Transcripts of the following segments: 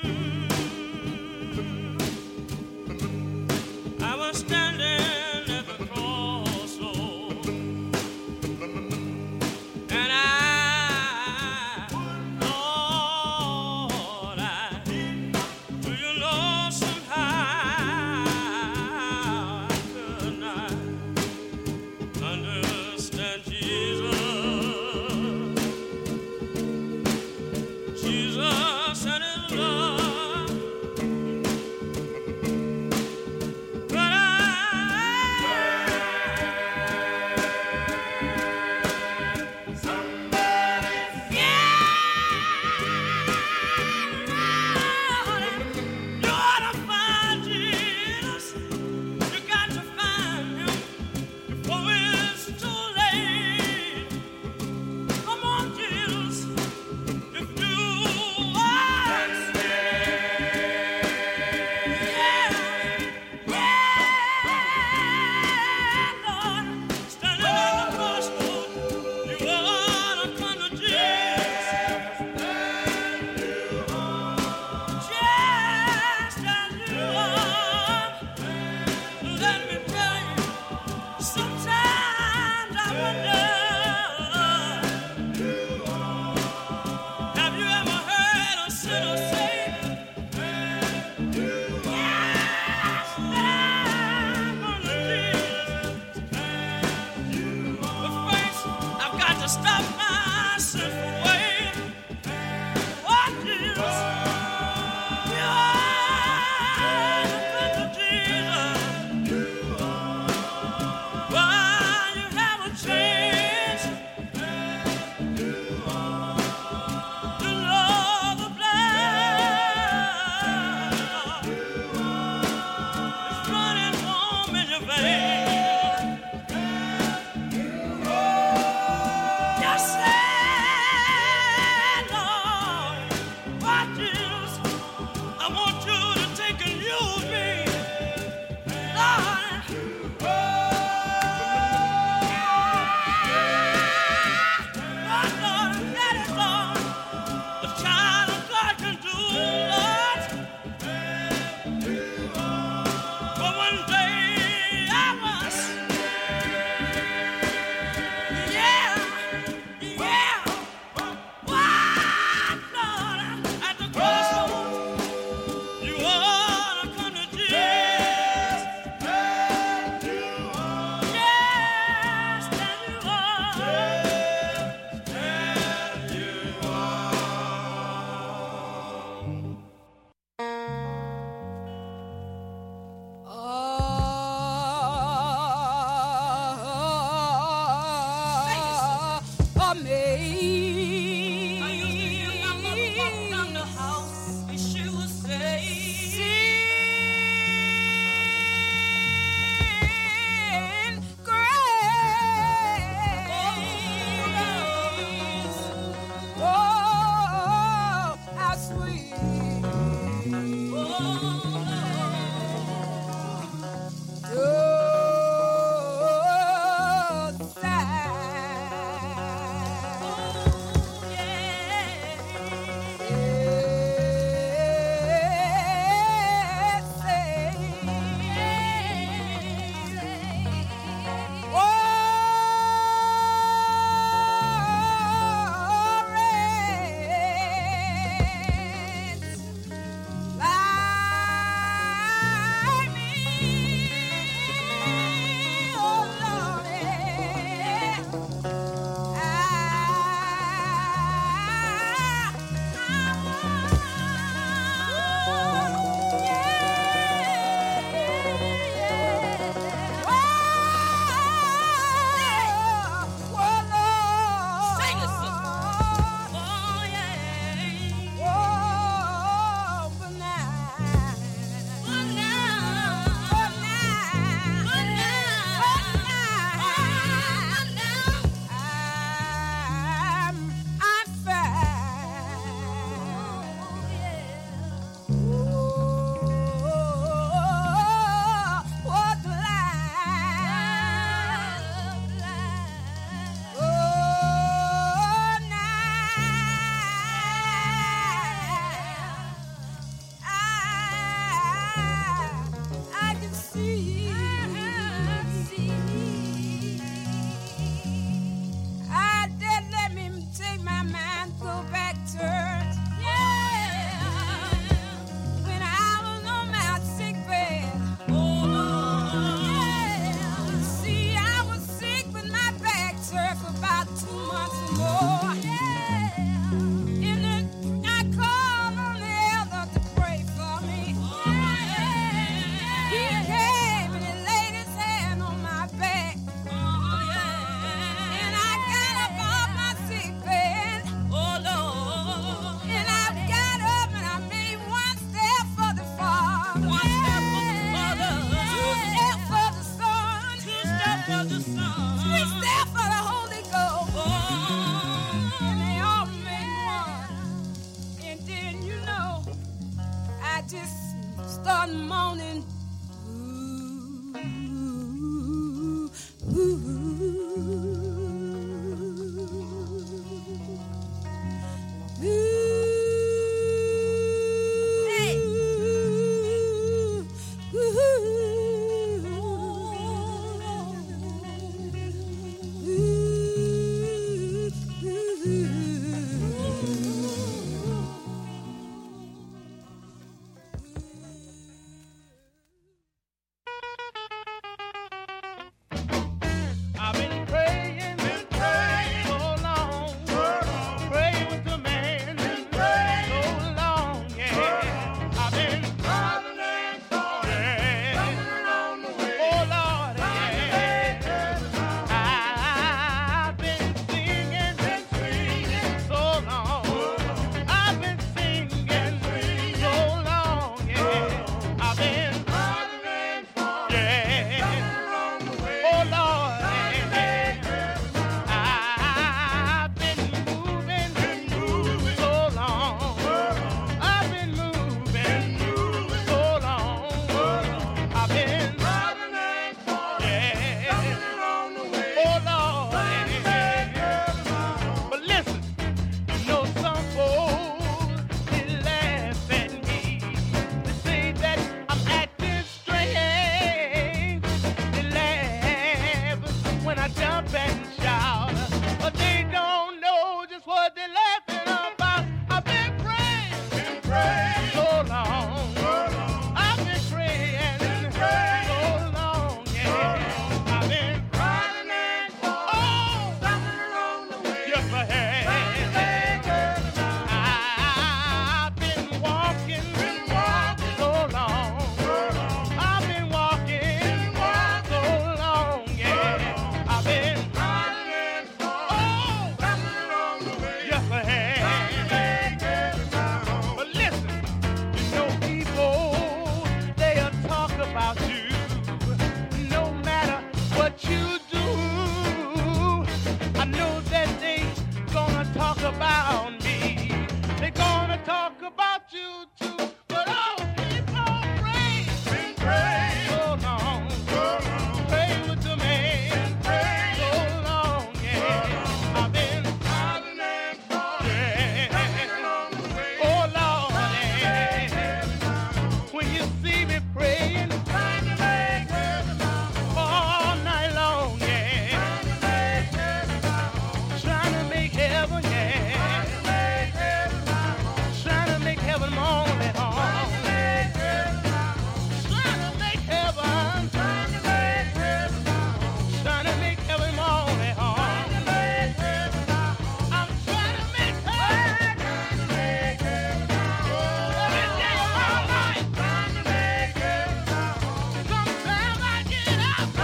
I was standing at the crossroads, and Lord, do you know somehow I could not understand Jesus and His love. start moaning. Ooh, ooh, I've been praying so long, praying with the man so long, yeah. I've been traveling far, along the way. Oh Lord, yeah. I've been singing so long. I've been singing so long, yeah. I've been traveling far, yeah. Oh Lord. When I jump and shout, but they don't know just what they're laughing about. I've been praying so long. I've been praying so long, yeah. I've been crying oh, along the way. Yes, I have. I've been walking so long. I've been walking so long, yeah. I've been running oh, along the way. Yes, I have. But listen, you know people, they'll talk about you no matter what you do. I know that they gonna talk about me. They gonna talk about you too. But all people pray so long. Pray with the man so long, yeah. I've been traveling far, yeah. Oh Lord, yeah. When you see me praying all night long, yeah. Trying to make heaven, yeah. Trying to make heaven more at home. Trying to make heaven. Trying to make heaven more at home. I'm trying to make heaven. Every day of my life. Sometimes I get up.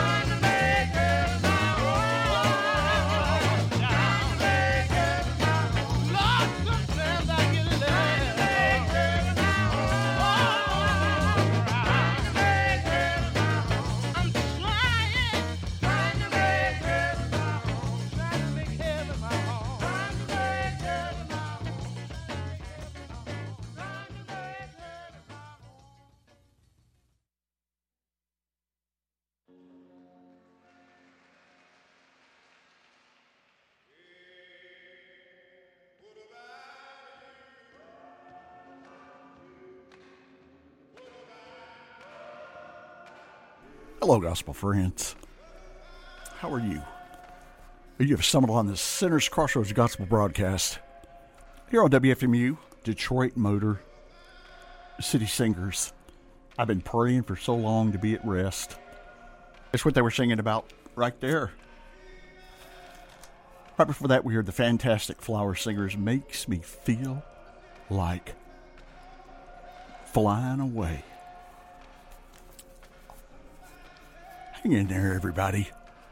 Lord, sometimes I get left. I'm trying to make heaven my home. Hello, gospel friends. How are you? You have stumbled on the Sinners Crossroads Gospel broadcast here on WFMU, Detroit Motor City Singers. I've been praying for so long to be at rest. That's what they were singing about right there. Right before that, we heard the fantastic Flower Singers. Makes me feel like flying away. Hang in there, everybody.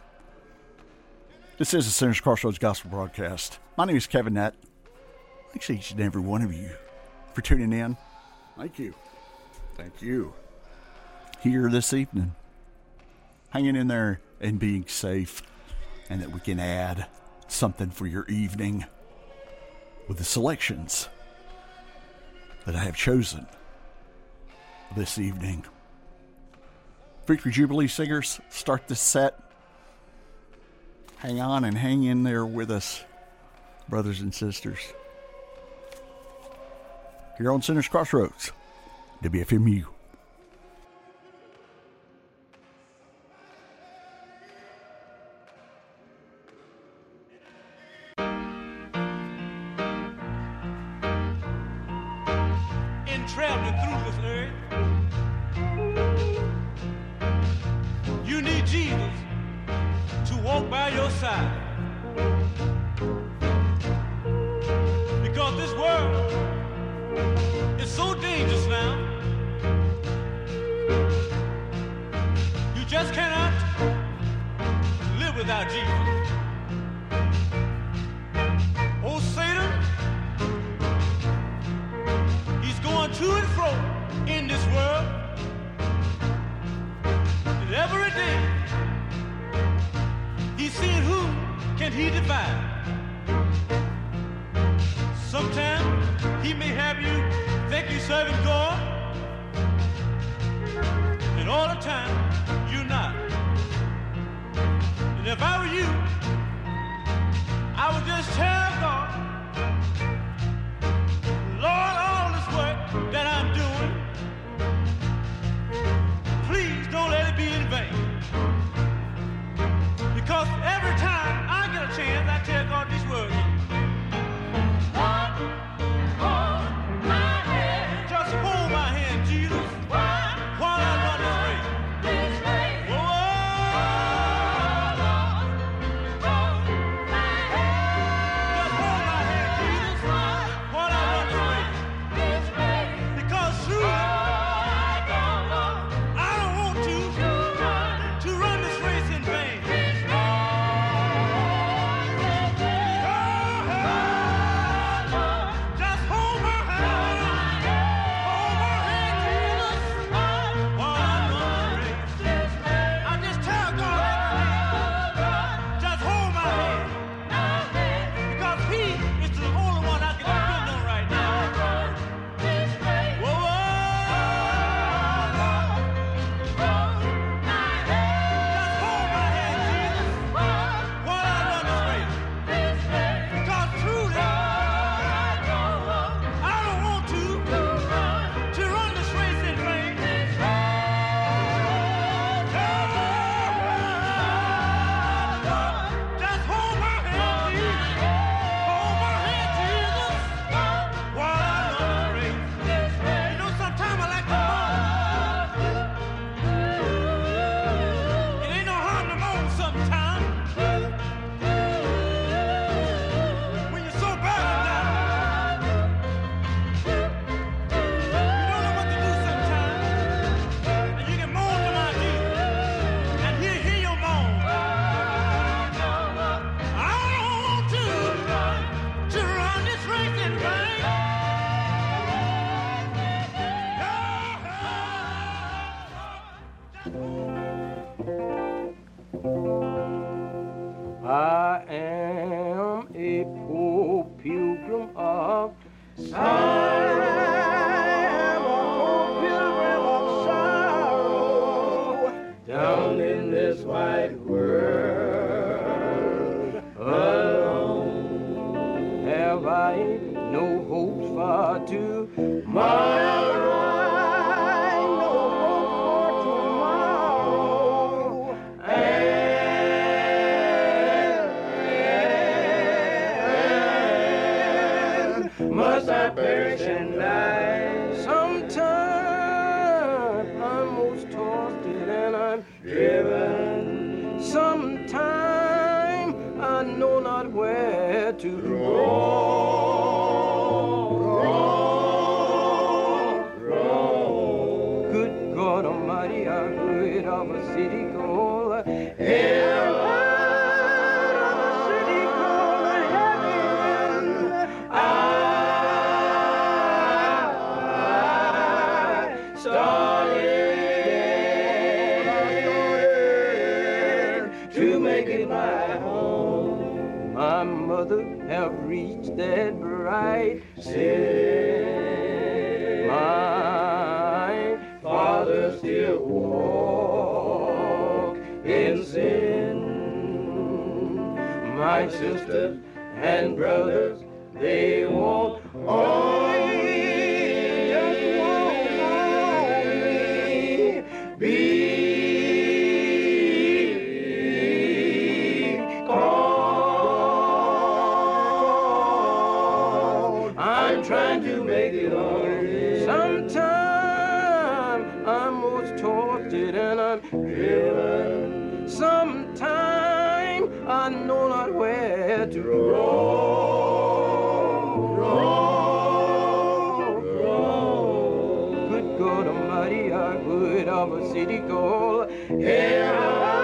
This is the Sinners Crossroads Gospel broadcast. My name is Kevin Nett. Thanks to each and every one of you for tuning in. Thank you. Thank you. Here this evening. Hanging in there and being safe. And that we can add something for your evening with the selections that I have chosen this evening. Victory Jubilee singers start this set. Hang on and hang in there with us, brothers and sisters. Here on Sinners Crossroads, WFMU. In traveling through this earth, you need Jesus to walk by your side. Because this world is so dangerous now. You just cannot live without Jesus. Oh, Satan, he's going to and fro in this world. And every day, he's seeing who can he divide. Sometimes he may have you think you're serving God, and all the time you're not. And if I were you, I would just tell God, Lord, all this work that I'm doing, please don't let it be in vain. Because every time I get a chance, I tell God these words. Just hold my hand, Jesus, while I run this race. Whoa, just hold my hand, Jesus, while I run this race. Because truly, I don't want to run this race in vain. Just hold my hand, Jesus, while I run the race. I just tell God, just hold my hand, because He is the only one I can depend on right now. Whoa, just hold my hand, Jesus, while I run this race. Because truly, I don't want to run this race in vain. Just hold my hand, Jesus. Hold my hand, Jesus, while I run the race. You know, sometimes I like to moan. It ain't no harm to moan sometimes. When you're so bad down, you don't know what to do sometimes. And you can moan to my Jesus, and He'll hear your moan. I don't want to run this race in vain. I am a poor pilgrim of sorrow. I am a poor pilgrim of sorrow. Down in this wide world alone. Have I no hopes for tomorrow? No hope for tomorrow. And must I perish and die? Sometime I'm most tossed and I'm driven. Sometime I know not where to roam. Good God Almighty, I heard of a city called heaven. Of a city called heaven. I started to make it my home. My mother have reached that bright city. My still walk in sin. My sisters and brothers, they won't only just won't only be called. I'm trying to make it all. Sometime I'm most tortured and I'm driven. Sometime I know not where to roam. Good God Almighty, I would of a city called hell.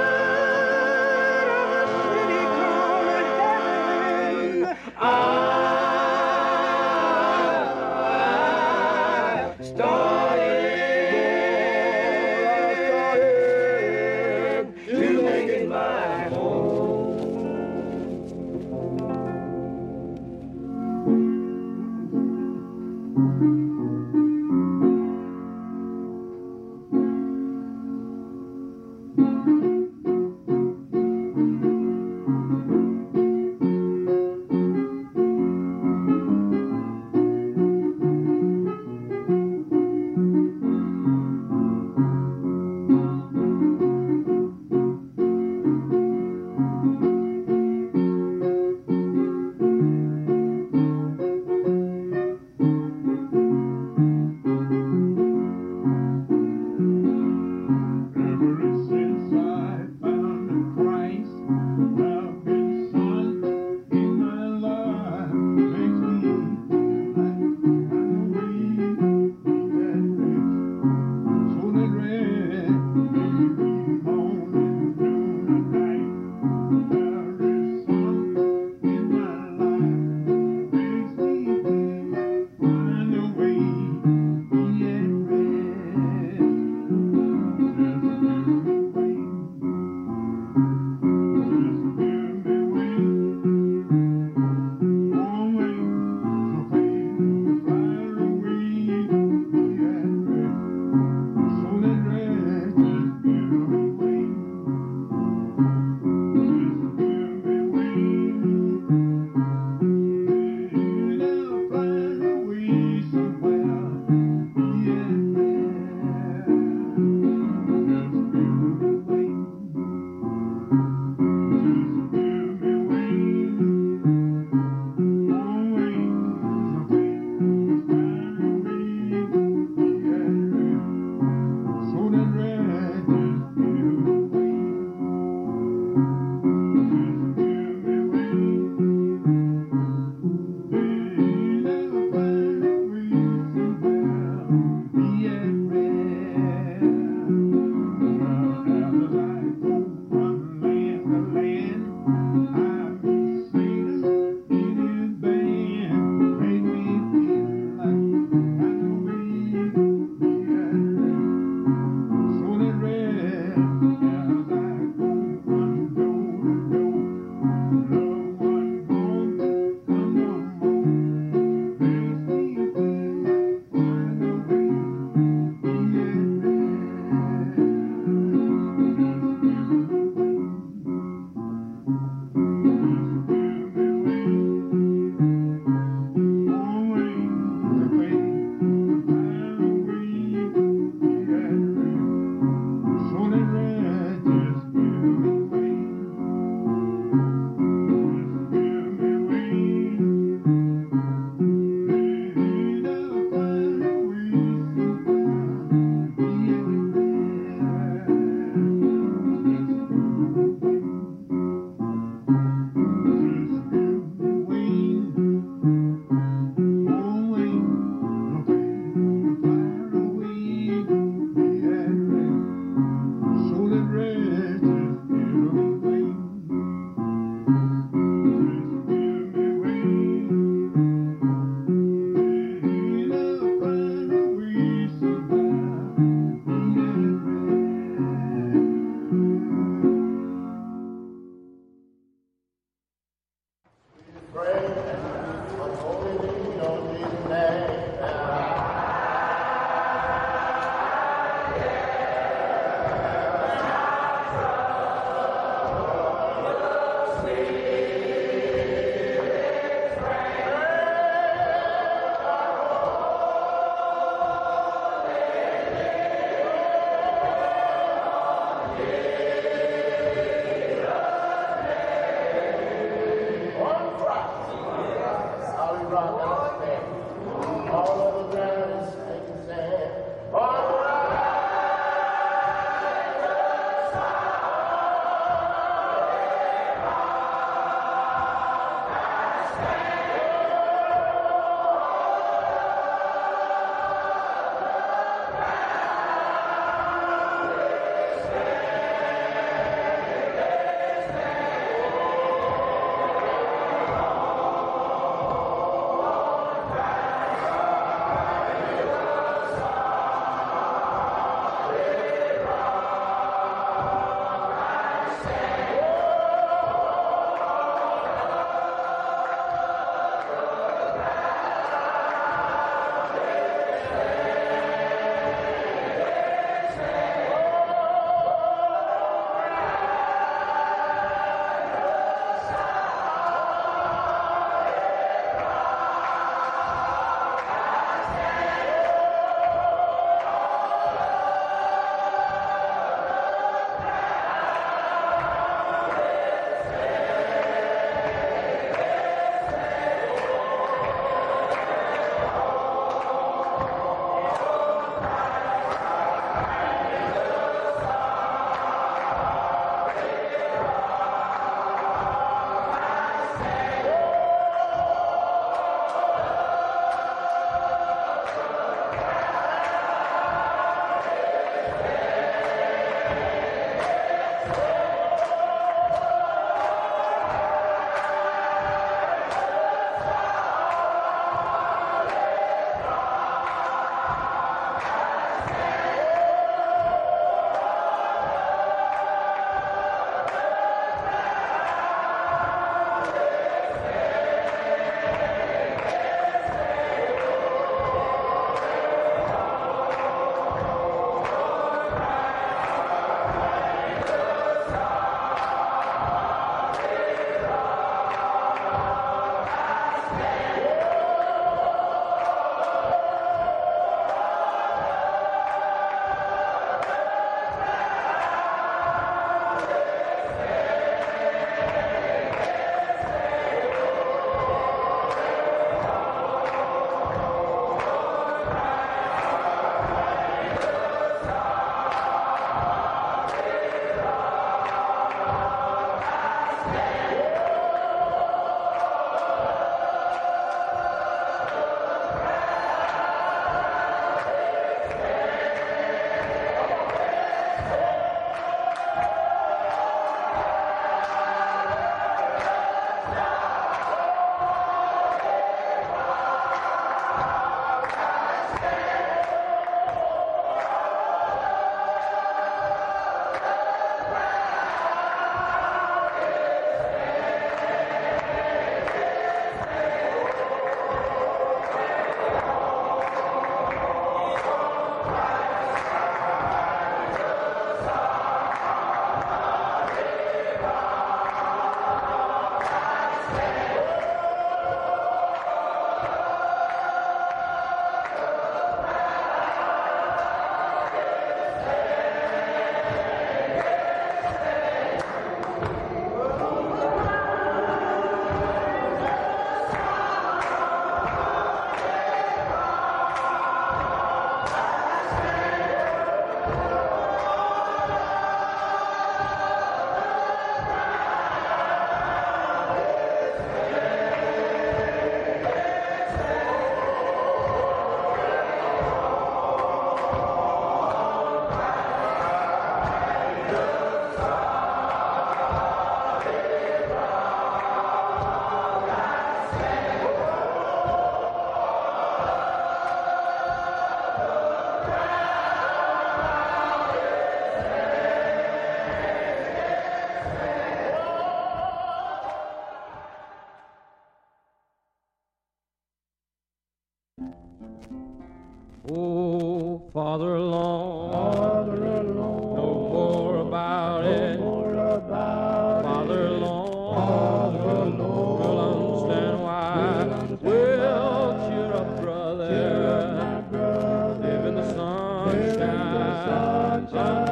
Oh, farther along, no more about it. Farther along, we'll understand why. Well, cheer up, brother. Live in the sunshine.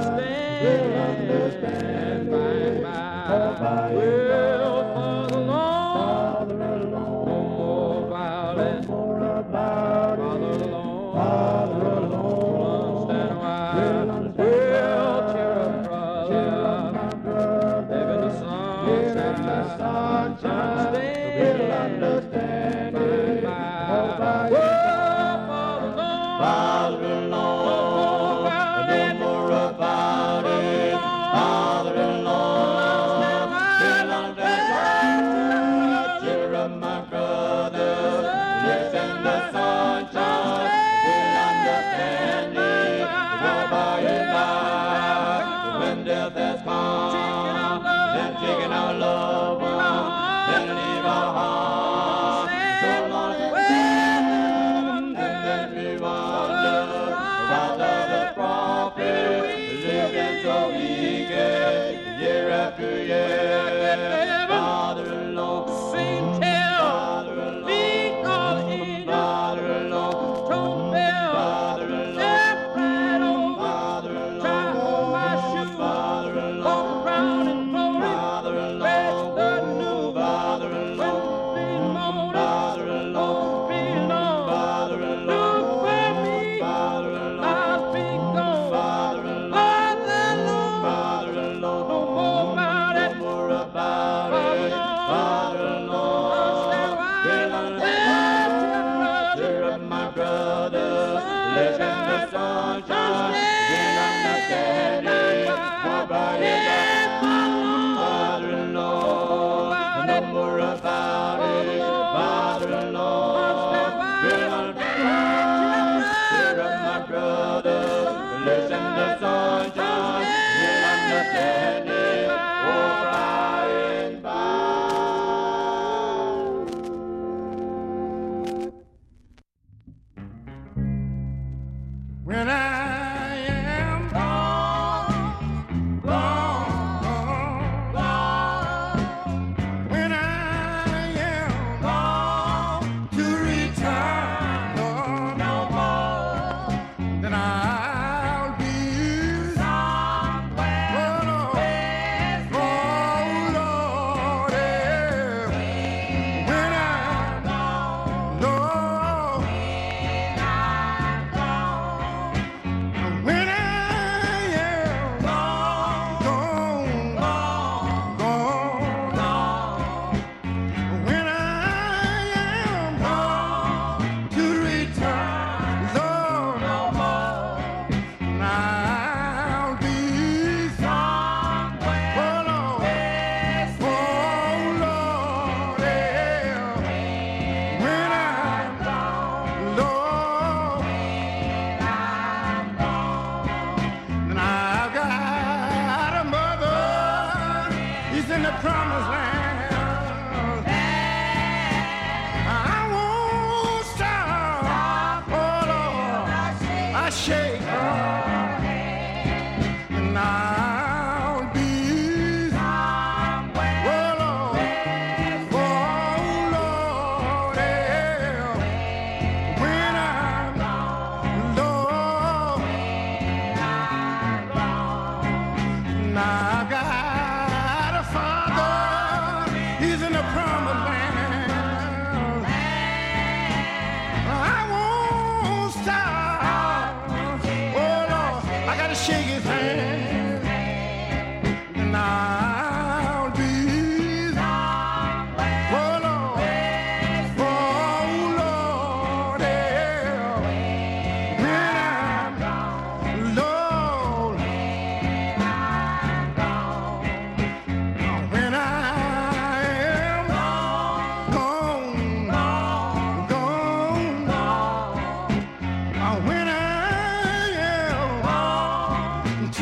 Understand by and by. Well, farther along, no more about it. Farther along, we'll understand why. Well, cheer up, brother. Live in the sunshine. Understand by and by. Well, farther along, no more about it. Farther along, we'll understand. Cheer up, my brother. Listen the sunshine. We'll understand it. By and by, when death has come, then taking our loved ones, then leave our hearts. So long and then we wonder about the prophet living so eager year after year. Father alone, sing tell, Father alone, Father alone, don't bell, Father alone, step right on, Father alone, try on my shoes, Father alone, walk around in glory, Father alone, rest the new, Father alone, be moaning, Father alone, be alone, Father alone, look for me, Father alone, I'll be gone, Father alone, Father alone, no more about it, no more about it, Father alone, we'll understand, cheer up, my brother, live in the sunshine, we'll understand it, go by and by, Father alone, no more about it, Father alone, we'll understand, cheer up, my brother, live in the sunshine, we'll understand it, go by and by. When I am gone, gone, gone, when I am gone to return no more, then I'll be somewhere, oh Lord, yeah. When I'm gone, no. When I am gone, gone, gone, when I am gone to return, Lord, no more, I'll be somewhere, oh Lord, yeah. When I'm gone, Lord, and I've got a mother, he's in the promised land. I won't stop, oh Lord, I shake her, and I'll be somewhere, oh Lord, yeah. When I'm Lord, and I've got a father, he's in the promised land. I won't stop, oh Lord, I gotta shake his hand, and I'll be oh Lord, yeah. When I'm Lord, when I am gone, gone, gone, when I am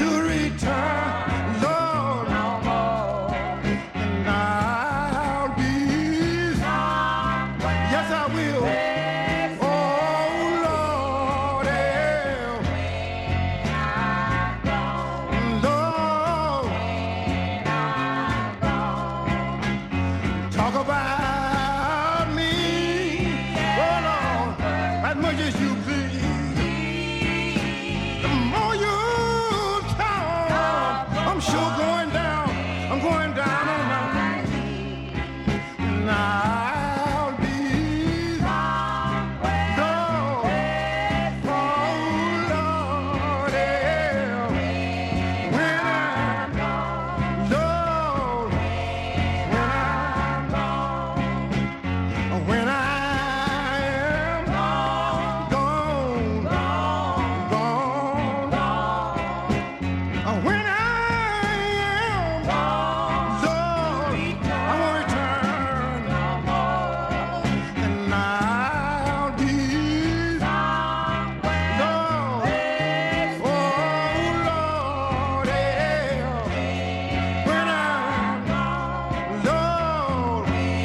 is you please. The more you talk, I'm sure going down. I'm going down on my knees. And I'll be Lord, oh Lord, yeah. When I'm gone, Lord, when I am gone, when I am gone, Lord, I won't return, and I'll be Lord, oh Lord, yeah. When I'm gone, Lord,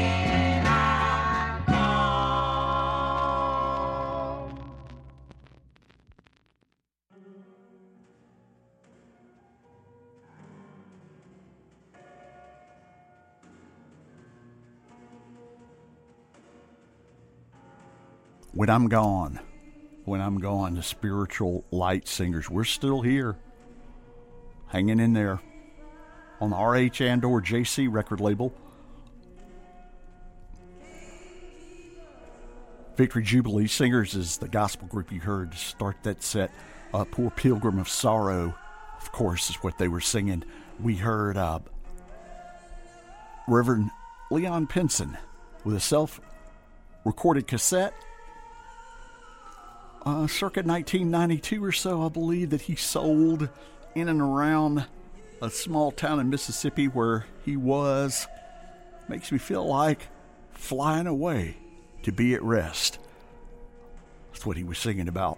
When I'm gone, the Spiritual Light Singers. We're still here, hanging in there on the R.H. Andor JC record label. Victory Jubilee Singers is the gospel group you heard to start that set. Poor Pilgrim of Sorrow, of course, is what they were singing. We heard Reverend Leon Pinson with a self-recorded cassette. Circa 1992 or so, I believe, that he sold in and around a small town in Mississippi where he was. Makes me feel like flying away to be at rest. That's what he was singing about.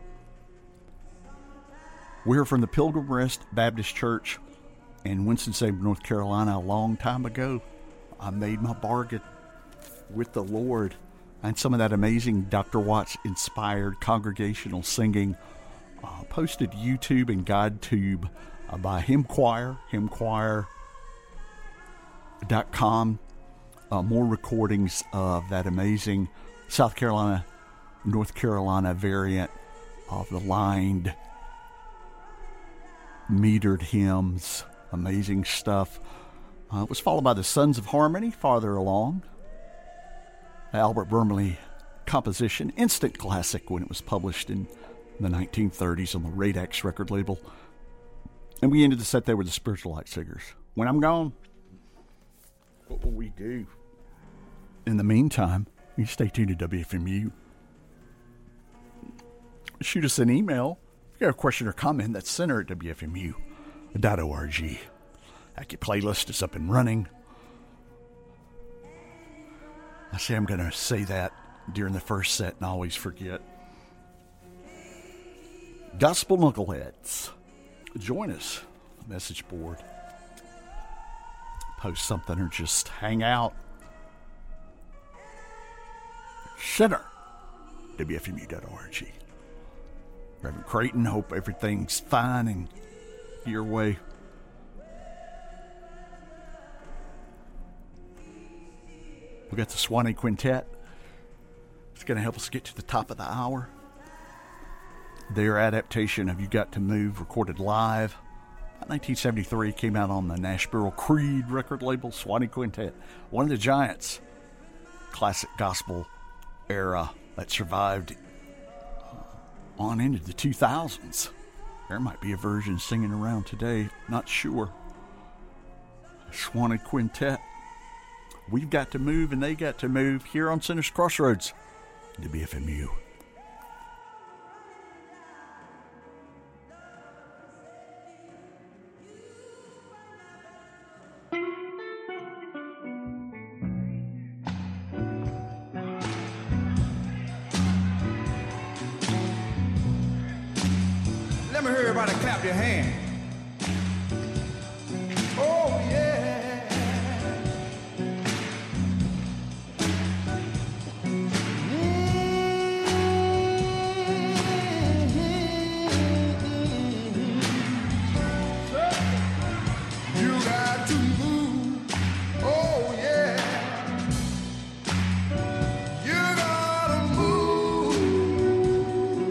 We're from the Pilgrim Rest Baptist Church in Winston-Salem, North Carolina. A long time ago, I made my bargain with the Lord. And some of that amazing Dr. Watts-inspired congregational singing posted to YouTube and GodTube by Hymn Choir, hymnchoir.com. More recordings of that amazing South Carolina, North Carolina variant of the lined, metered hymns. Amazing stuff. It was followed by the Sons of Harmony farther along. Albert Brumley composition, instant classic when it was published in the 1930s on the Radex record label. And we ended the set there with the Spiritual Light Singers. When I'm gone, what will we do? In the meantime, you stay tuned to WFMU. Shoot us an email. If you have a question or comment, that's center at WFMU.org. Your playlist is up and running. I say I'm going to say that during the first set and I always forget. Gospel Knuckleheads, join us. Message board. Post something or just hang out. Center, WFMU.org. Reverend Creighton, hope everything's fine and your way. We got the Swanee Quintet. It's going to help us get to the top of the hour. Their adaptation of You Got to Move, recorded live. 1973, came out on the Nashville Creed record label. Swanee Quintet, one of the giants. Classic gospel era that survived on into the 2000s. There might be a version singing around today. Not sure. Swanee Quintet. We've got to move and they got to move here on Center's Crossroads. WFMU. Let me hear everybody clap your hand. Oh, yeah. You got to move. Oh, yeah. You gotta move.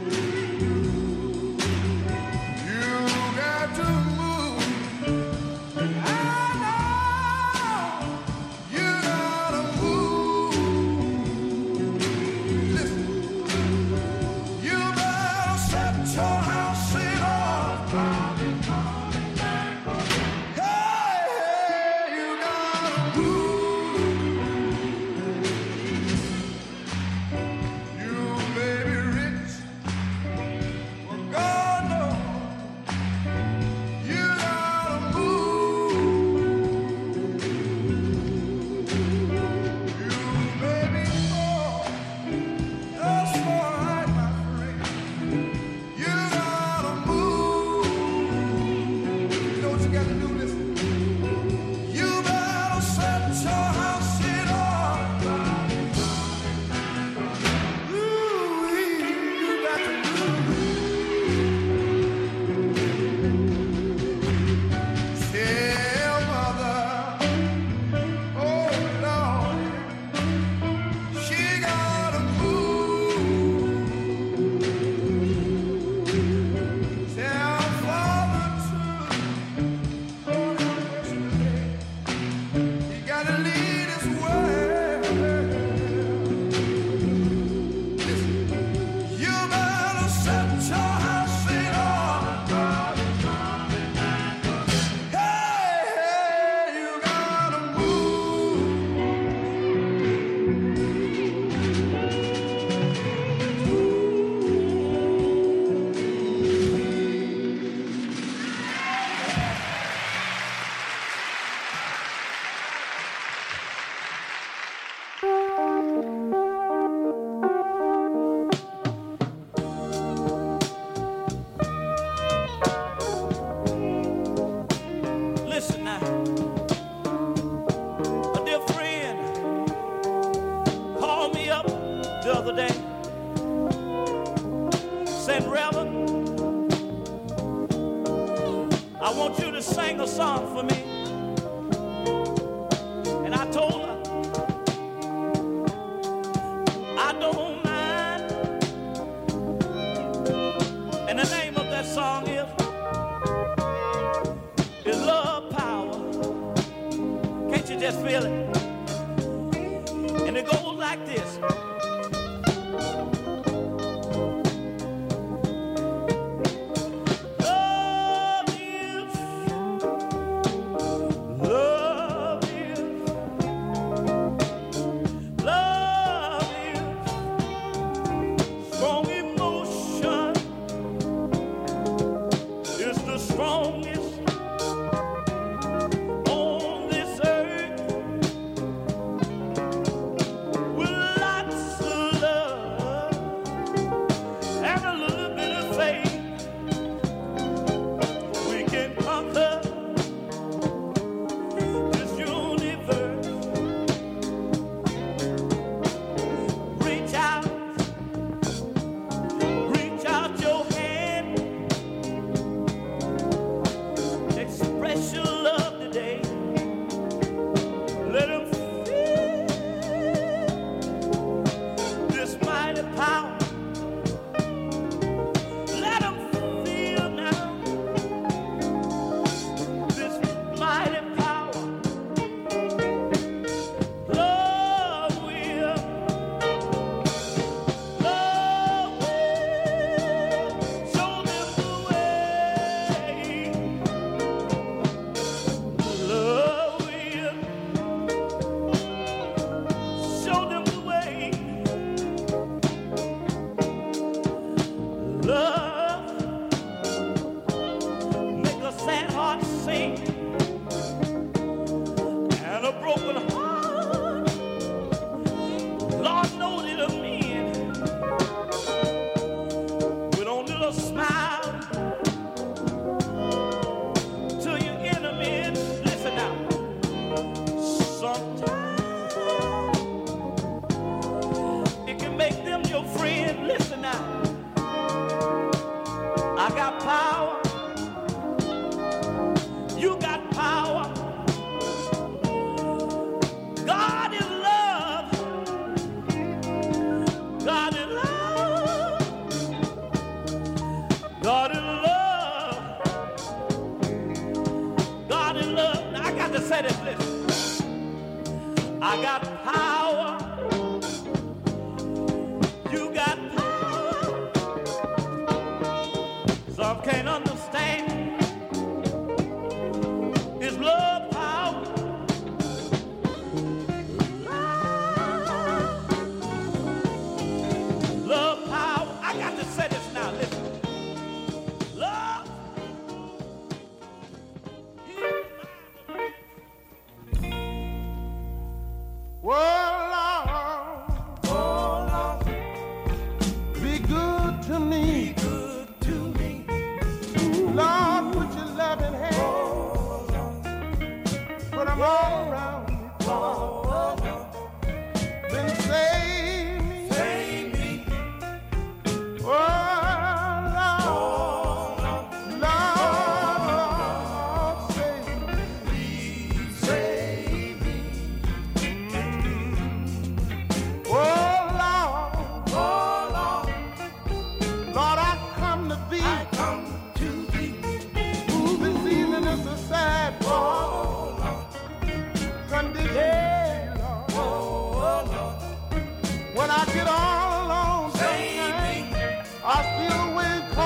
When I get all alone, I still wait.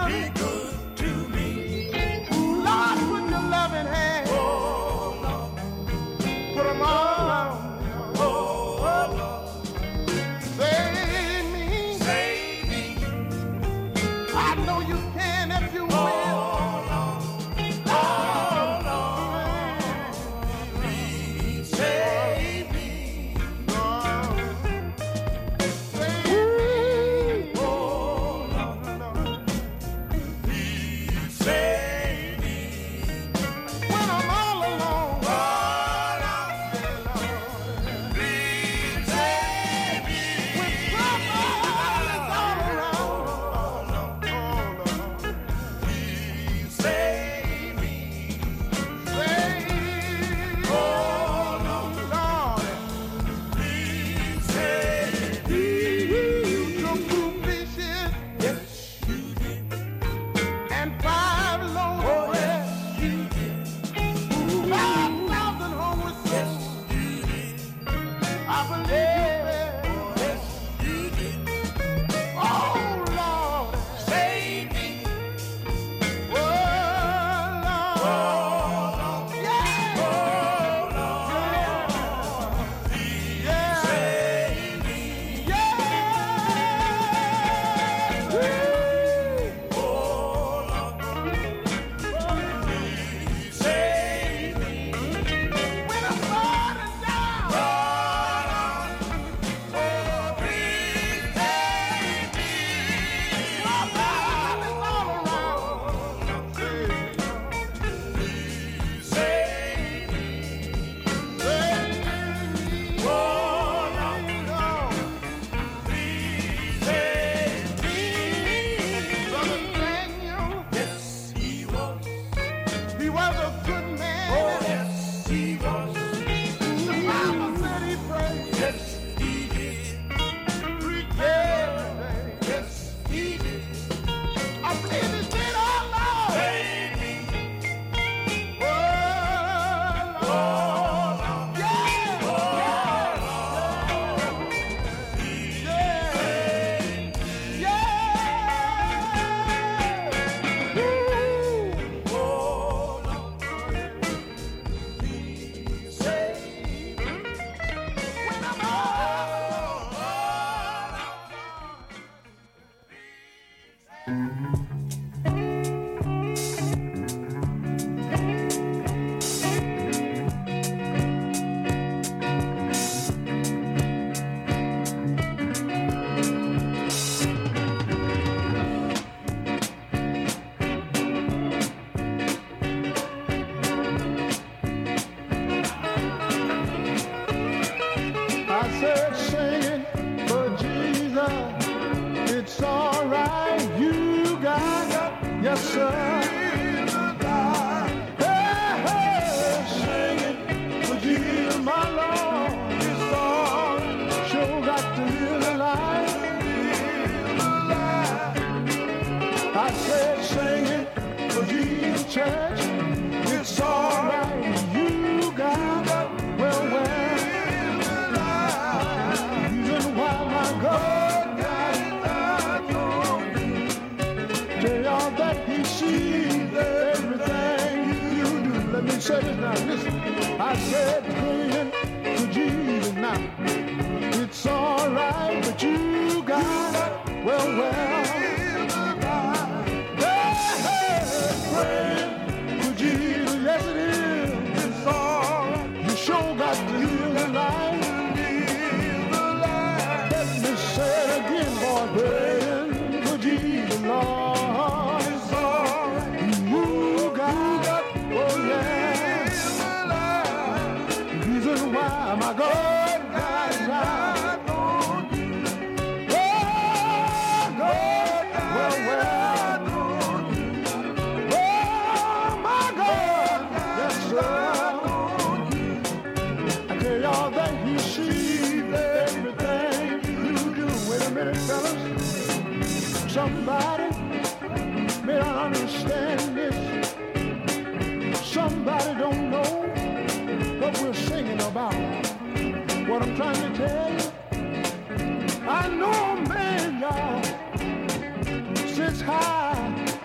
High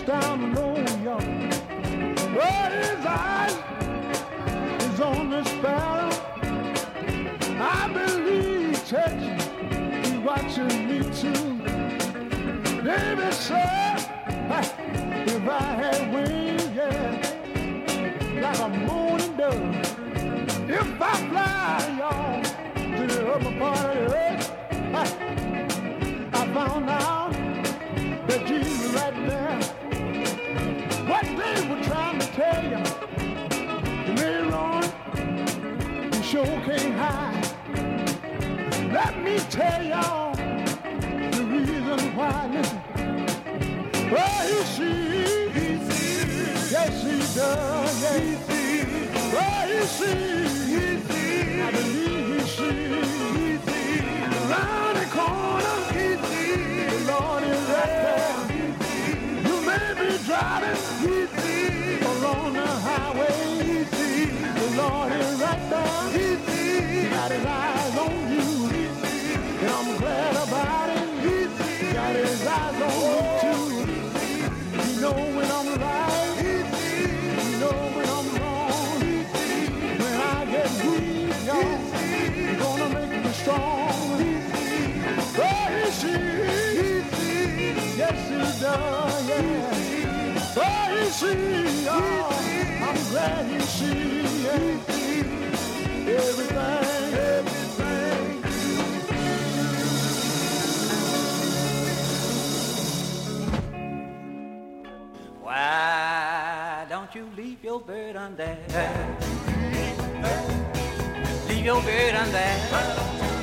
down low, y'all. But his eyes is on the sparrow. I believe, church, he's watching me too. David said, if I had wings, yeah, like a morning dove, if I fly, y'all, to the upper part of the earth, I found out that Jesus right there, what they were trying to tell you, and later on, you sure can't hide. Let me tell y'all the reason why. Listen, oh, he sees, yes he does, yeah. He sees, oh, he sees, I believe he sees, around the corner, the Lord is right there. You may be driving along the highway, the Lord is right there. He got his eyes on you, and I'm glad about it. He got his eyes on me too. He know when I'm right, he know when I'm wrong. When I get weak, y'all, he's gonna make me strong. Oh, he sees, yes he does, yeah. Oh, he sees, oh, I'm glad he sees, yeah. Everything. Why don't you leave your burden there? Leave your burden there.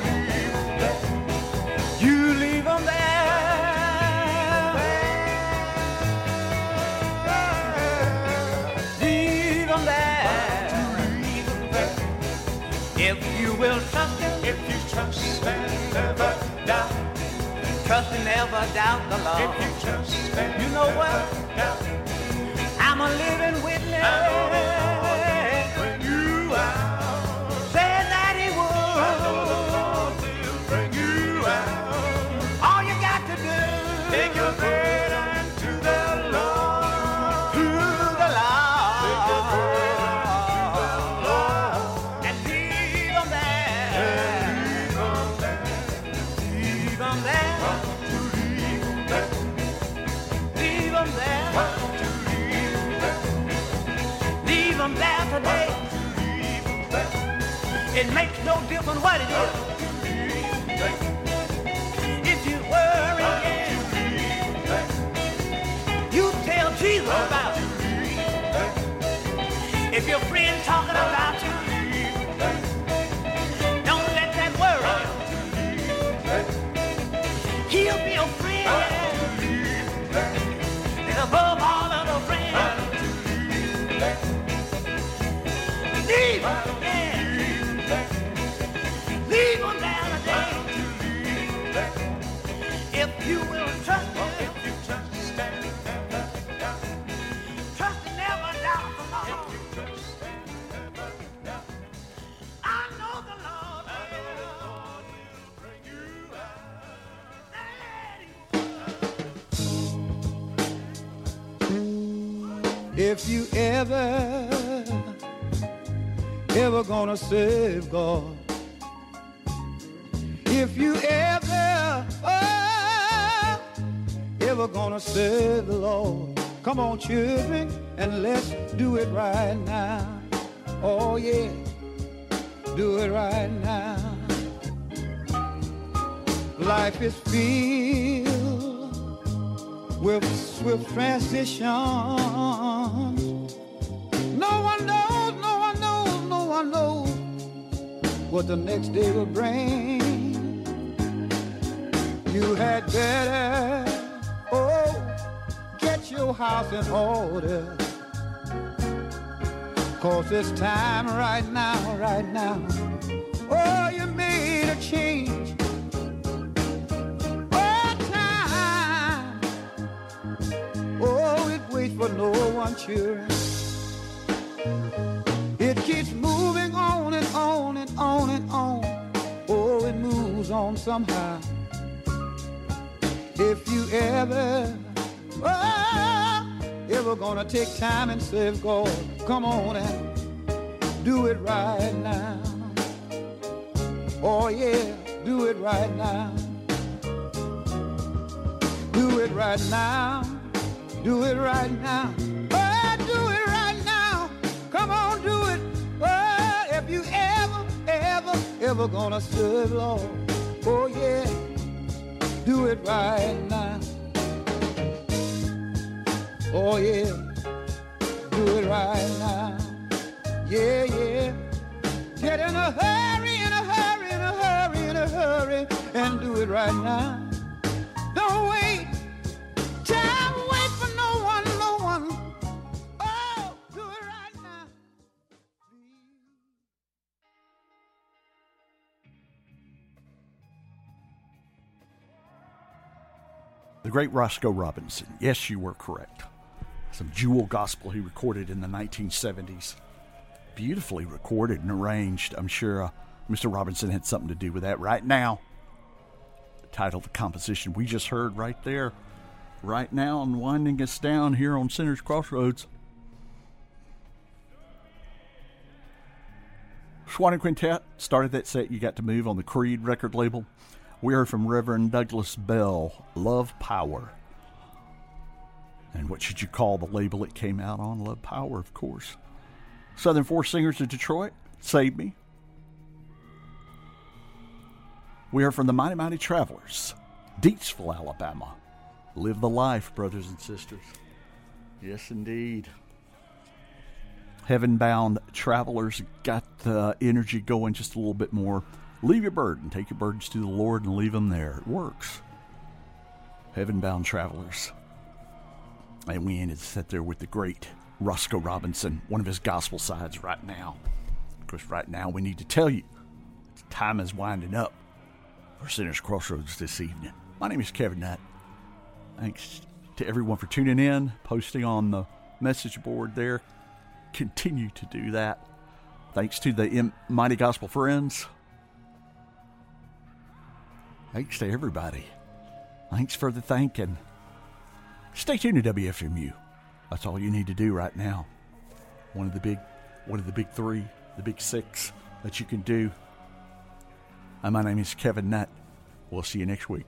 You leave them there. Leave them there. If you will trust him, If you trust and never doubt, trust and never doubt the Lord. if you trust and You know what? doubt, I'm a living witness. I know the Lord will bring you out. Said that he I know the would. Lord will bring you out. All you got to do, Take your burden to the Lord. to the Take your burden to the Lord Lord. and leave them there. Leave them there. Leave them there. Leave them there today. It makes no difference what it is. If you worry, you tell Jesus about it. If your friend talking about you, don't let that worry you. He'll be your friend. And above all other friends, leave him there. Leave him there today. If you will trust him, trust and never doubt the Lord. I know the Lord will bring you out. That he will. If you ever gonna serve God, if you ever gonna serve the Lord, come on children, and let's do it right now. Oh yeah, do it right now. Life is filled with swift transitions. No one knows what the next day will bring. You had better, get your house in order, 'cause it's time right now. Oh, you made a change. Oh, time. Oh, it waits for no one, children. It keeps moving on and on and on and on. Oh, it moves on somehow. If you ever ever gonna take time and serve God, come on and do it right now. Oh yeah, do it right now. Do it right now. Do it right now. Oh, do it right now. Come on, do it. Oh, if you ever gonna serve Lord. Oh yeah, do it right now. Oh yeah, do it right now. Yeah, yeah. Get in a hurry, in a hurry, in a hurry, in a hurry, and do it right now. Don't wait. Time wait for no one, no one. Oh, do it right now. The great Roscoe Robinson. Yes, you were correct. Some jewel gospel he recorded in the 1970s. Beautifully recorded and arranged. I'm sure Mr. Robinson had something to do with that. Right Now, the title of the composition we just heard right there. Right now, and winding us down here on Sinner's Crossroads. Swan and Quintet started that set. You got to move on the Creed record label. We heard from Reverend Douglas Bell, Love Power. And what should you call the label it came out on? Love Power, of course. Southern Four Singers of Detroit, Save Me. We heard from the Mighty Mighty Travelers, Deatsville, Alabama. Live the life, brothers and sisters. Yes, indeed. Heaven-bound travelers got the energy going just a little bit more. Leave your burden. Take your burdens to the Lord and leave them there. It works. Heaven-bound travelers. And we ended to sit there with the great Roscoe Robinson, one of his gospel sides right now. Of course, right now we need to tell you, time is winding up for Sinner's Crossroads this evening. My name is Kevin Nutt. Thanks to everyone for tuning in, posting on the message board there. Continue to do that. Thanks to the Mighty Gospel Friends. Thanks to everybody. Thanks for the thanking. Stay tuned to WFMU. That's all you need to do right now. One of the big three, the big six that you can do. And my name is Kevin Nutt. We'll see you next week.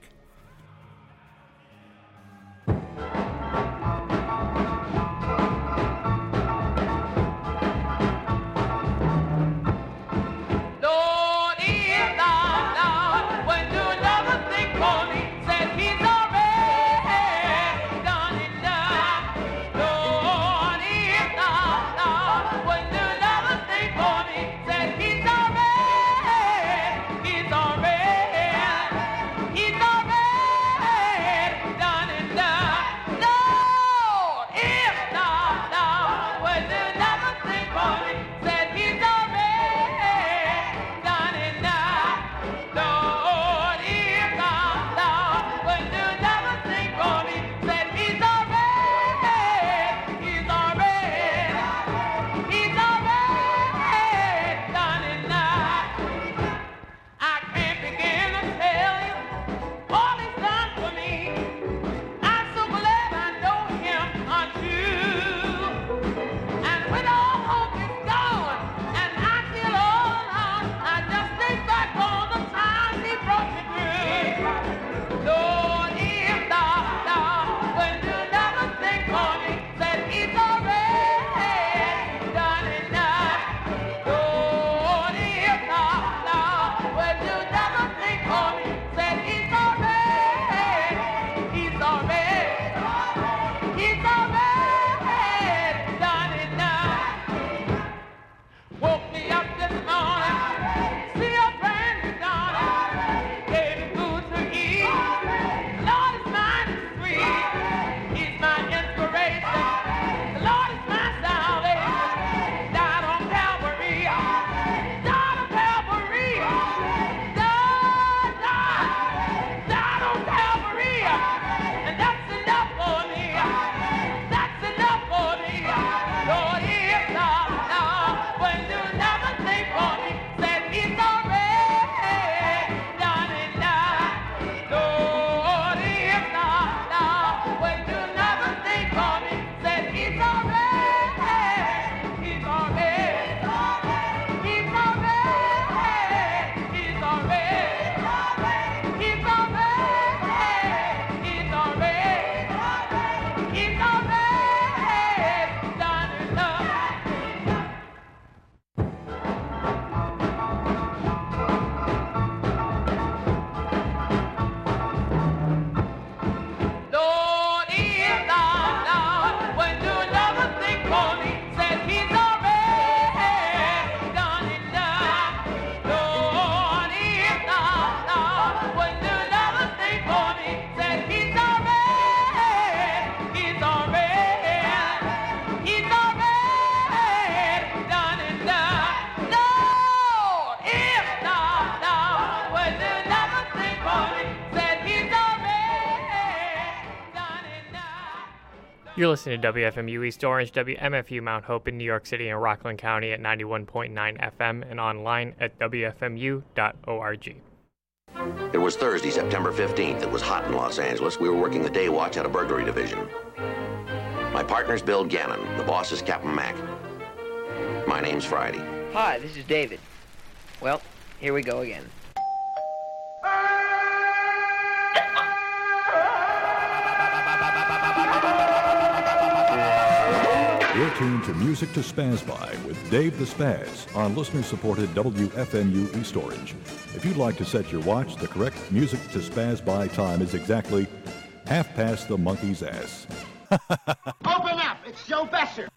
He's already You're listening to WFMU East Orange, WMFU Mount Hope in New York City and Rockland County at 91.9 FM and online at WFMU.org. It was Thursday, September 15th. It was hot in Los Angeles. We were working the day watch at a burglary division. My partner's Bill Gannon. The boss is Captain Mack. My name's Friday. Hi, this is David. Well, here we go again. You're tuned to Music to Spaz By with Dave the Spaz on listener-supported WFMU East Orange. If you'd like to set your watch, the correct Music to Spaz By time is exactly 1/2 the monkey's ass. Open up! It's Joe Besser!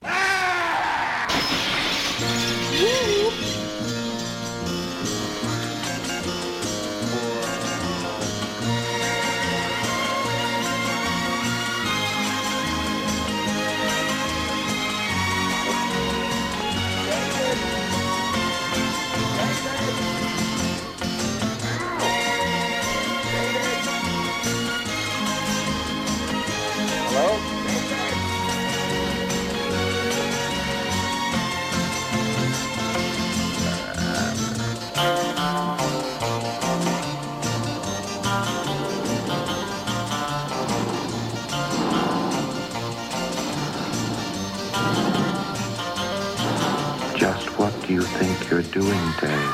Just what do you think you're doing, Dave?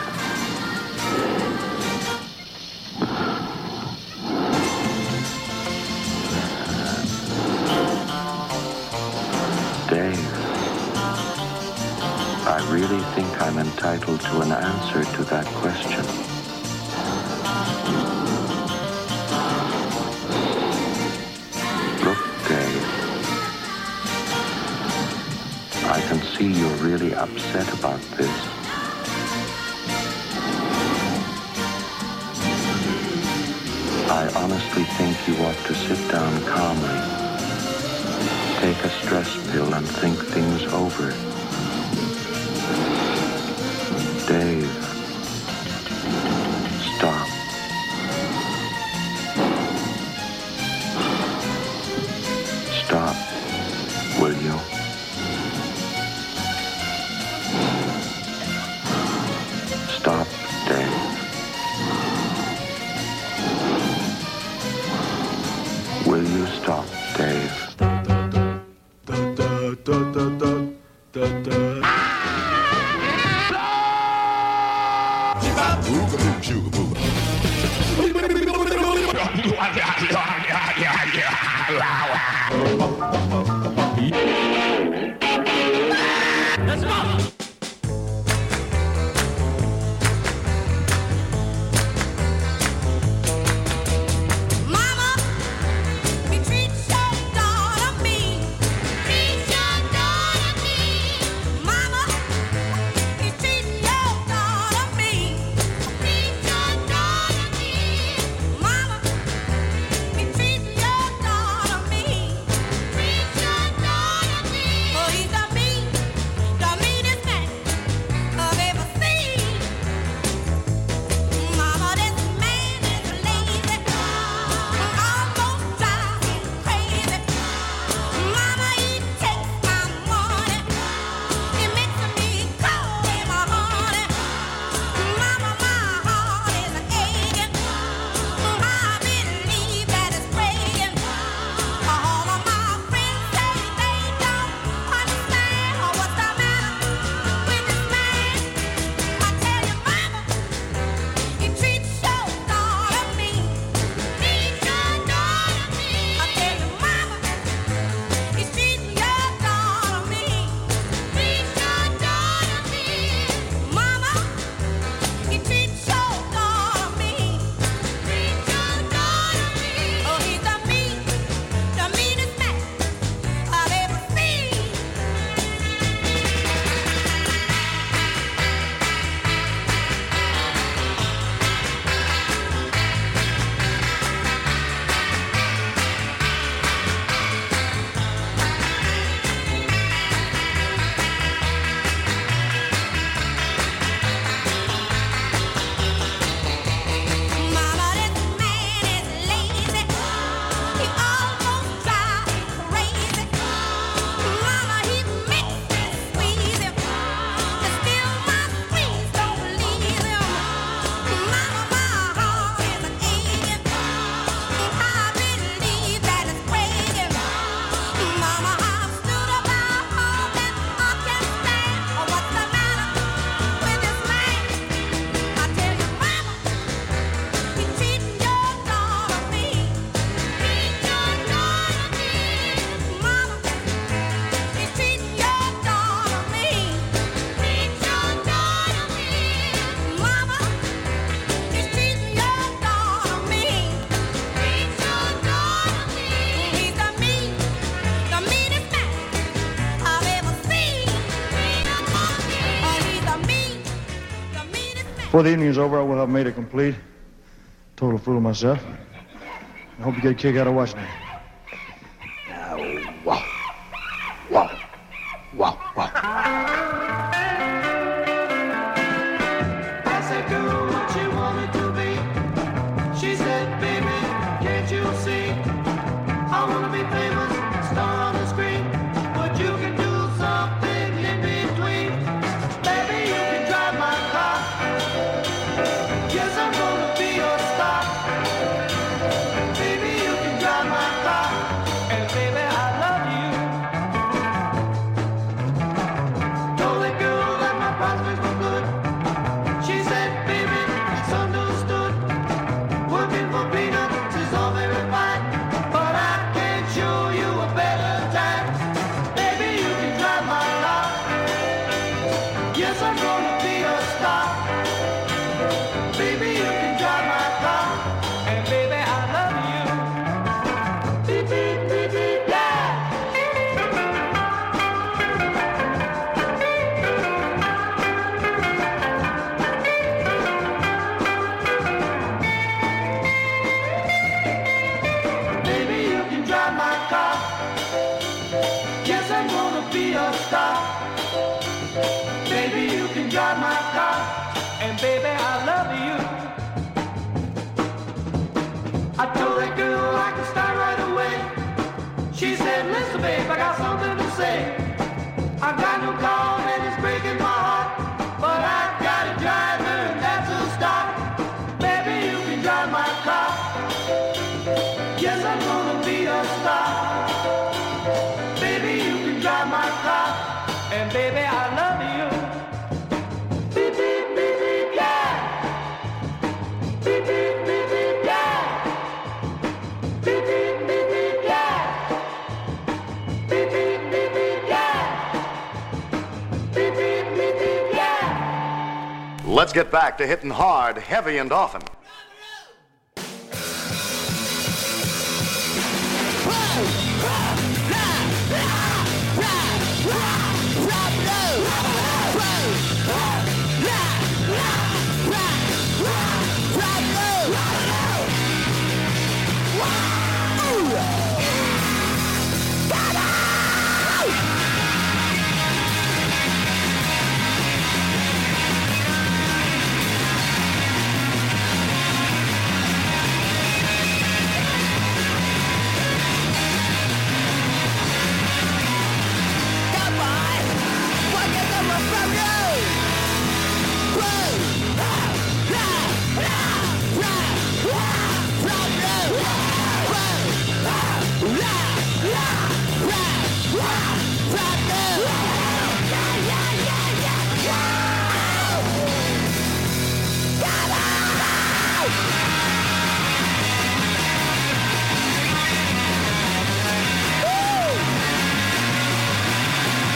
Dave, I really think I'm entitled to an answer to that question. Look, Dave, I can see you're really upset about this. I honestly think you ought to sit down calmly, take a stress pill and think things over. Dave, stop. Stop, will you? Stop, Dave. Will you stop, Dave? Let's go! Before the evening is over, I will have made a complete, total fool of myself. I hope you get a kick out of watching it. Wow. Wow. Wow. Wow. I said, girl, what you wanted to be? She said, baby, can't you see? I wanna be famous, star on the screen, but you can do something in between. Baby, you can drive my car. Yes, I'm gonna be your star. Baby, you can drive my car. And baby, I love you. Told that girl that my prospects were good. She said, baby, it's understood. Working for peanuts is all very fine, but I can't show you a better time. Baby, you can drive my car. Yes, I'm gonna be a star. Baby, you can drive my car. And baby, I love you. Beep, beep, beep, beep, yeah. Baby, you can drive my car. Yes, I'm gonna be a star. Baby, you can drive my car. And baby, I love you. I told that girl I could start right away. She said, listen, babe, I got something to say. I got no car and it's breaking my heart, but I got a driver and that's a start. Baby, you can drive my car. Yes, I'm gonna be a star. Baby, you can drive my car. And baby, I love you. Beep, beep, beep, beep, yeah. Beep, beep, beep, beep, yeah. Beep, beep, beep, beep, yeah. Beep, beep, beep, beep, yeah. Beep, beep, beep, beep, yeah. Let's get back to hitting hard, heavy, and often. From you.